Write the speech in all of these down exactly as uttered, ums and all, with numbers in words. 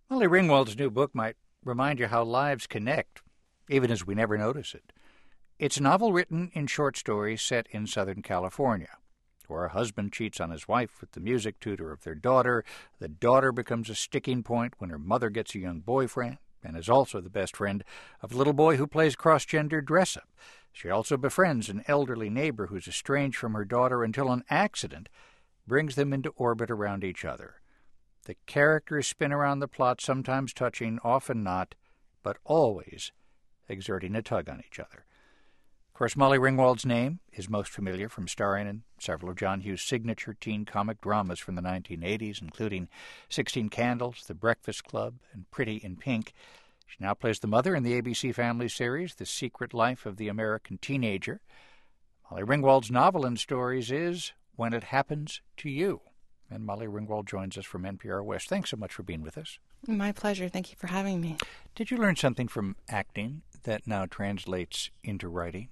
Molly Ringwald's new book might remind you how lives connect, even as we never notice it. It's a novel written in short stories set in Southern California, where a husband cheats on his wife with the music tutor of their daughter. The daughter becomes a sticking point when her mother gets a young boyfriend and is also the best friend of a little boy who plays cross-gender dress-up. She also befriends an elderly neighbor who's estranged from her daughter until an accident brings them into orbit around each other. The characters spin around the plot, sometimes touching, often not, but always exerting a tug on each other. Of course, Molly Ringwald's name is most familiar from starring in several of John Hughes' signature teen comic dramas from the nineteen eighties, including Sixteen Candles, The Breakfast Club, and Pretty in Pink. She now plays the mother in the A B C Family series, The Secret Life of the American Teenager. Molly Ringwald's novel and stories is When It Happens to You. And Molly Ringwald joins us from N P R West. Thanks so much for being with us. My pleasure. Thank you for having me. Did you learn something from acting that now translates into writing?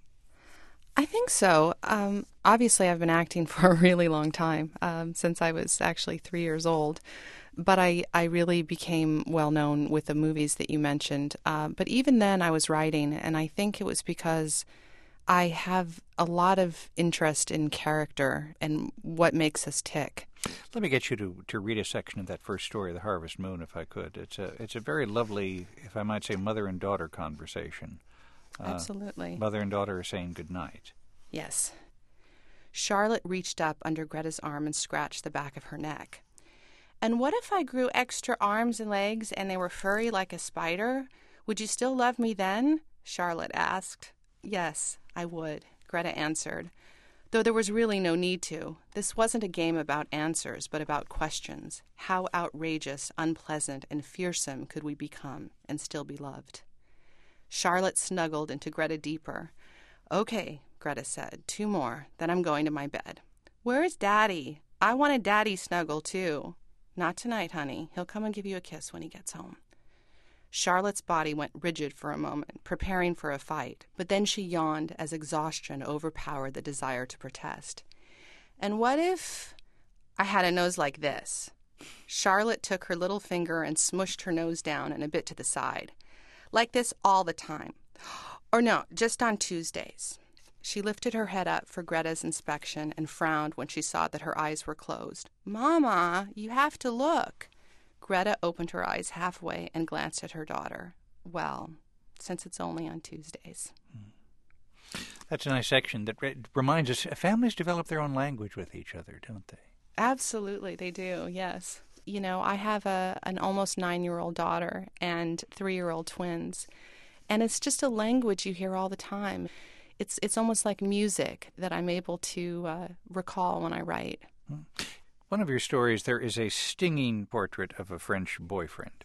I think so. Um, obviously, I've been acting for a really long time, um, since I was actually three years old. But I, I really became well-known with the movies that you mentioned. Uh, but even then, I was writing, and I think it was because I have a lot of interest in character and what makes us tick. Let me get you to, to read a section of that first story, The Harvest Moon, if I could. It's a it's a very lovely, if I might say, mother and daughter conversation. Uh, Absolutely. Mother and daughter are saying goodnight. Yes. Charlotte reached up under Greta's arm and scratched the back of her neck. And what if I grew extra arms and legs and they were furry like a spider? Would you still love me then? Charlotte asked. Yes, I would, Greta answered, though there was really no need to. This wasn't a game about answers, but about questions. How outrageous, unpleasant, and fearsome could we become and still be loved? Charlotte snuggled into Greta deeper. Okay, Greta said, two more, then I'm going to my bed. Where is Daddy? I want a daddy snuggle, too. Not tonight, honey. He'll come and give you a kiss when he gets home. Charlotte's body went rigid for a moment, preparing for a fight, but then she yawned as exhaustion overpowered the desire to protest. And what if I had a nose like this? Charlotte took her little finger and smushed her nose down and a bit to the side. Like this all the time. Or no, just on Tuesdays. She lifted her head up for Greta's inspection and frowned when she saw that her eyes were closed. Mama, you have to look. Greta opened her eyes halfway and glanced at her daughter. Well, since it's only on Tuesdays. That's a nice section that re- reminds us families develop their own language with each other, don't they? Absolutely, they do, yes. You know, I have a an almost nine-year-old daughter and three-year-old twins, and it's just a language you hear all the time. It's it's almost like music that I'm able to uh, recall when I write. Hmm. One of your stories, there is a stinging portrait of a French boyfriend.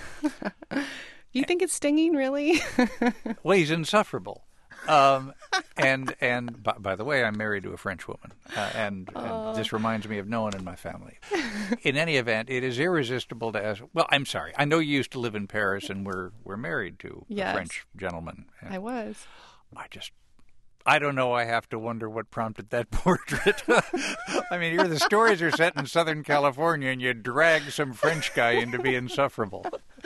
You think it's stinging, really? Well, he's insufferable. Um, and, and by, by the way, I'm married to a French woman, uh, and, oh. and this reminds me of no one in my family. In any event, it is irresistible to ask, well, I'm sorry, I know you used to live in Paris, and we're, we're married to yes. a French gentleman. And I was. I just... I don't know. I have to wonder what prompted that portrait. I mean, here the stories are set in Southern California, and you drag some French guy into being insufferable.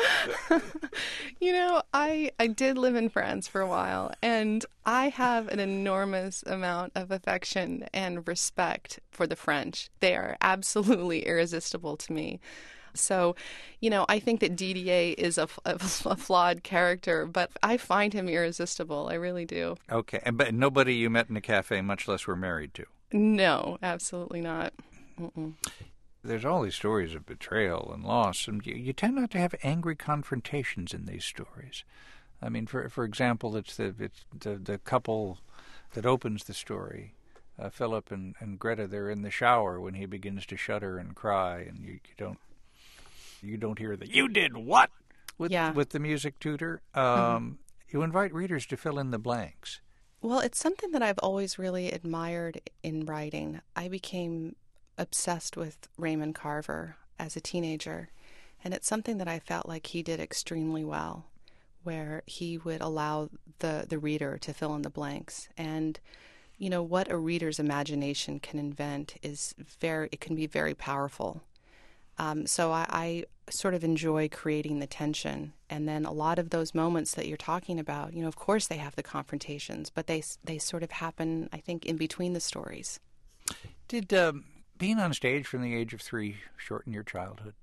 You know, I, I did live in France for a while, and I have an enormous amount of affection and respect for the French. They are absolutely irresistible to me. So, you know, I think that D D A is a, a, a flawed character, but I find him irresistible. I really do. Okay. But nobody you met in a cafe, much less were married to? No, absolutely not. Mm-mm. There's all these stories of betrayal and loss, and you, you tend not to have angry confrontations in these stories. I mean, for for example, it's the it's the, the couple that opens the story. Uh, Philip and, and Greta, they're in the shower when he begins to shudder and cry, and you, you don't You don't hear the, you did what? With, yeah. with the music tutor. Um, mm-hmm. You invite readers to fill in the blanks. Well, it's something that I've always really admired in writing. I became obsessed with Raymond Carver as a teenager, and it's something that I felt like he did extremely well, where he would allow the, the reader to fill in the blanks. And, you know, what a reader's imagination can invent is very, it can be very powerful. Um, so I, I sort of enjoy creating the tension. And then a lot of those moments that you're talking about, you know, of course they have the confrontations, but they they sort of happen, I think, in between the stories. Did um, being on stage from the age of three shorten your childhood?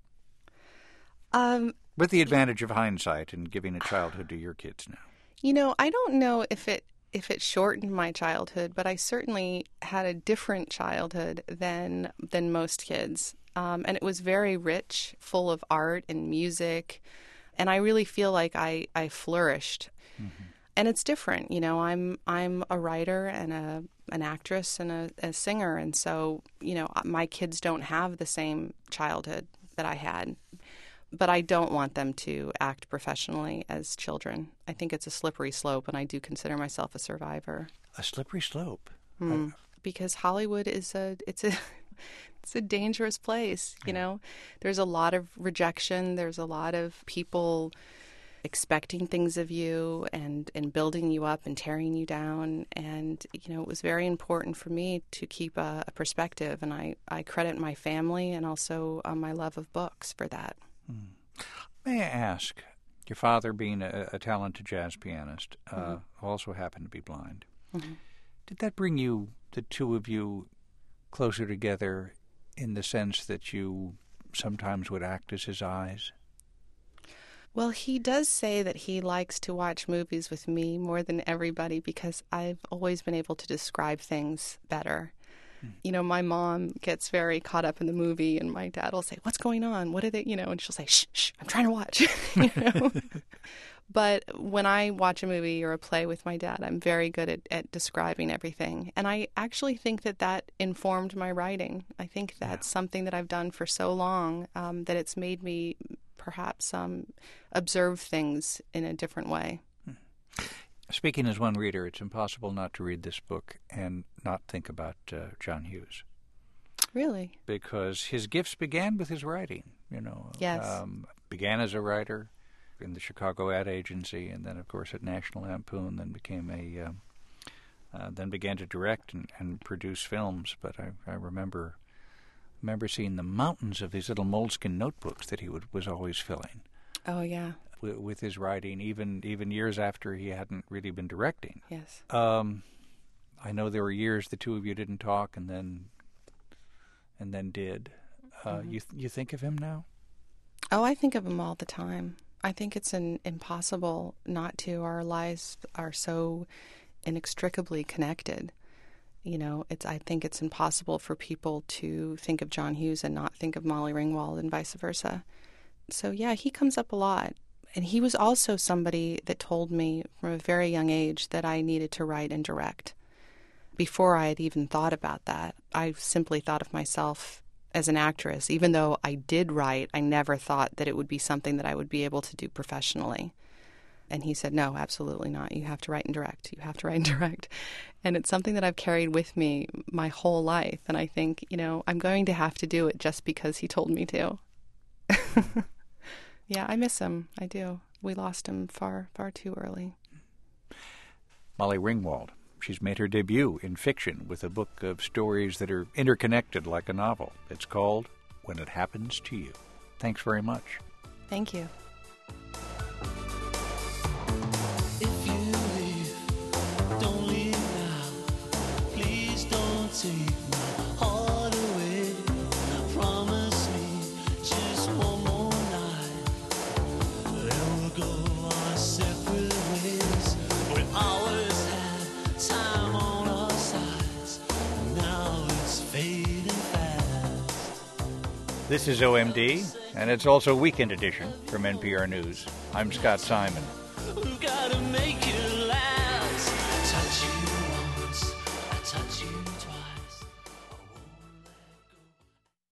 Um, With the advantage of hindsight and giving a childhood to your kids now. You know, I don't know if it if it shortened my childhood, but I certainly had a different childhood than than most kids. Um, and it was very rich, full of art and music. And I really feel like I, I flourished. Mm-hmm. And it's different. You know, I'm I'm a writer and a an actress and a, a singer. And so, you know, my kids don't have the same childhood that I had. But I don't want them to act professionally as children. I think it's a slippery slope, and I do consider myself a survivor. A slippery slope? Mm. I... Because Hollywood is a it's a it's a dangerous place. You yeah. know, there's a lot of rejection. There's a lot of people expecting things of you and, and building you up and tearing you down. And, you know, it was very important for me to keep a, a perspective, and I, I credit my family and also uh, my love of books for that. Hmm. May I ask, your father being a, a talented jazz pianist, uh, mm-hmm. also happened to be blind. Mm-hmm. Did that bring you, the two of you, closer together in the sense that you sometimes would act as his eyes? Well, he does say that he likes to watch movies with me more than everybody because I've always been able to describe things better. Mm. You know, my mom gets very caught up in the movie, and my dad will say, "What's going on? What are they?" You know, and she'll say, "Shh, shh, I'm trying to watch." You know. But when I watch a movie or a play with my dad, I'm very good at, at describing everything. And I actually think that that informed my writing. I think that's yeah. something that I've done for so long um, that it's made me perhaps um, observe things in a different way. Speaking as one reader, it's impossible not to read this book and not think about uh, John Hughes. Really? Because his gifts began with his writing, you know. Yes. Um, began as a writer in the Chicago Ad Agency, and then, of course, at National Lampoon, then became a, um, uh, then began to direct and, and produce films. But I, I remember remember seeing the mountains of these little moleskin notebooks that he would, was always filling. Oh, yeah. With, with his writing, even even years after he hadn't really been directing. Yes. Um, I know there were years the two of you didn't talk, and then and then did. Uh, mm-hmm. You you think of him now? Oh, I think of him all the time. I think it's an impossible not to. Our lives are so inextricably connected. You know, it's. I think it's impossible for people to think of John Hughes and not think of Molly Ringwald, and vice versa. So, yeah, he comes up a lot. And he was also somebody that told me from a very young age that I needed to write and direct. Before I had even thought about that, I simply thought of myself as an actress. Even though I did write, I never thought that it would be something that I would be able to do professionally. And he said, no, absolutely not. You have to write and direct. You have to write and direct. And it's something that I've carried with me my whole life. And I think, you know, I'm going to have to do it just because he told me to. Yeah, I miss him. I do. We lost him far, far too early. Molly Ringwald. She's made her debut in fiction with a book of stories that are interconnected like a novel. It's called When It Happens to You. Thanks very much. Thank you. If you leave, don't leave now. Please don't take my heart away. Promise me just one more night. Then we'll go our separate ways. We always had time on our sides. Now it's fading fast. This is O M D, and it's also Weekend Edition from N P R News. I'm Scott Simon. We gotta make it